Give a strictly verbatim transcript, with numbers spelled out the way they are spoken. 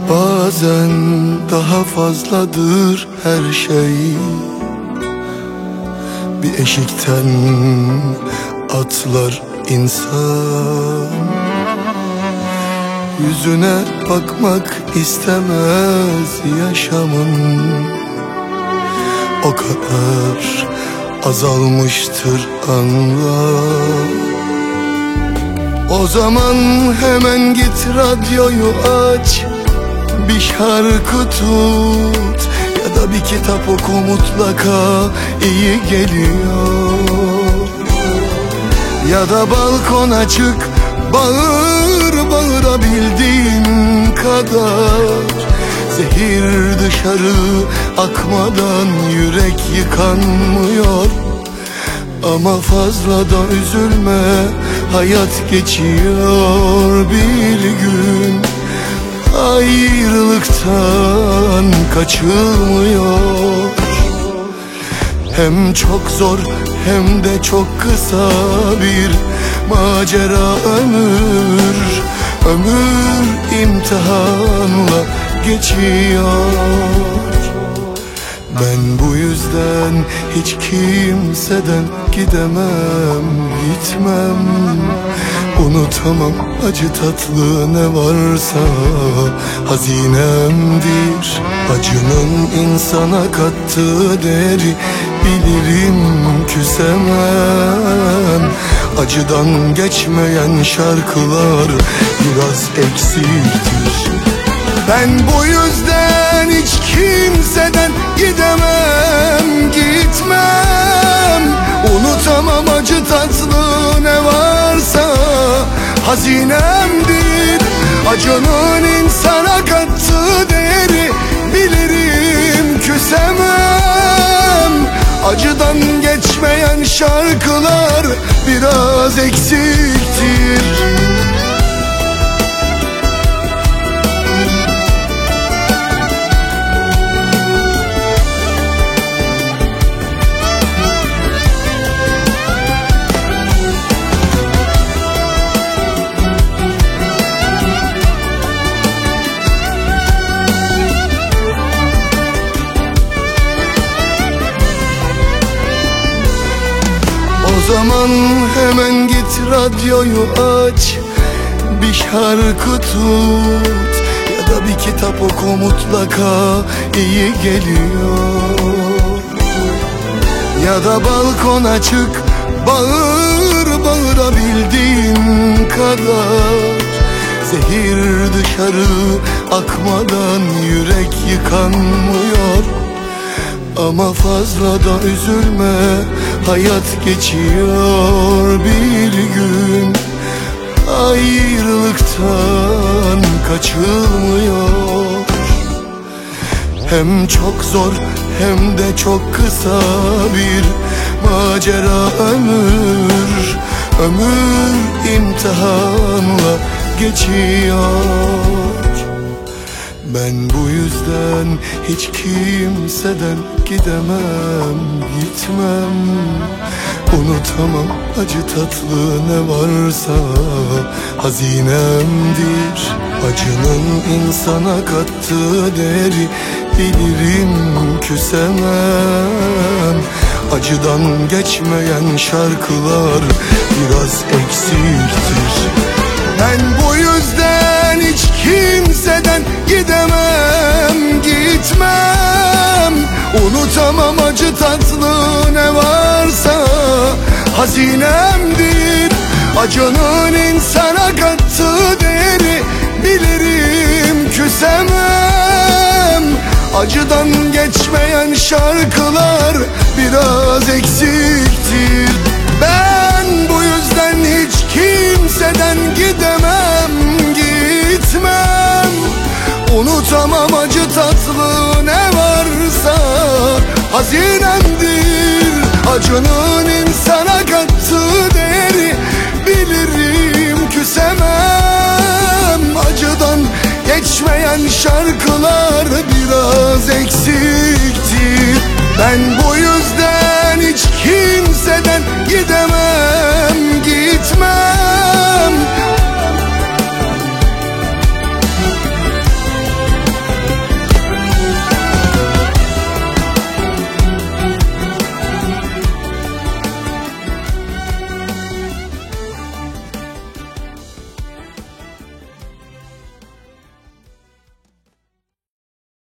Bazen daha fazladır her şey. Bir eşikten atlar insan, yüzüne bakmak istemez yaşamın. O kadar azalmıştır anlar. O zaman hemen git radyoyu aç, bir şarkı tut ya da bir kitap oku, mutlaka iyi geliyor. Ya da balkona çık, bağır bağırabildiğin kadar. Zehir dışarı akmadan yürek yıkanmıyor. Ama fazla da üzülme, hayat geçiyor bir gün. Ayrılıktan kaçılmıyor. Hem çok zor hem de çok kısa bir macera ömür. Ömür imtihanla geçiyor. Ben bu yüzden hiç kimseden gidemem, gitmem. Unutamam acı tatlı ne varsa hazinemdir. Acının insana kattığı değeri bilirim, küsemem. Acıdan geçmeyen şarkılar biraz eksiktir. Ben bu yüzden hiç kimseden gidemem, gitmem. Unutamam acı tatlı ne varsa hazinemdir. Acının insana kattığı değeri bilirim, küsemem. Acıdan geçmeyen şarkılar biraz eksiktir. O zaman hemen git radyoyu aç, bir şarkı tut ya da bir kitap oku, mutlaka iyi geliyor. Ya da balkona çık, bağır bağırabildiğin kadar. Zehir dışarı akmadan yürek yıkanmıyor. Ama fazla da üzülme, hayat geçiyor bir gün. Ayrılıktan kaçılmıyor. Hem çok zor hem de çok kısa bir macera ömür. Ömür imtihanla geçiyor. Ben bu yüzden hiç kimseden gidemem, gitmem. Unutamam acı tatlı ne varsa hazinemdir. Acının insana kattığı değeri bilirim, küsemem. Acıdan geçmeyen şarkılar biraz eksiktir. Ben bu yüzden hiç kimseden gidemem, gitmem. Unutamam acı tatlı ne varsa hazinemdir. Acının insana kattığı değeri bilirim, küsemem. Acıdan geçmeyen şarkılar biraz eksiktir. Ben bu yüzden hiç kimseden gidemem, gitmem. Unutamam acı tatlı ne varsa hazinemdir. Acının insana kattığı değeri bilirim, küsemem. Acıdan geçmeyen şarkılar biraz eksiktir. Ben bu yüzden hiç kimseden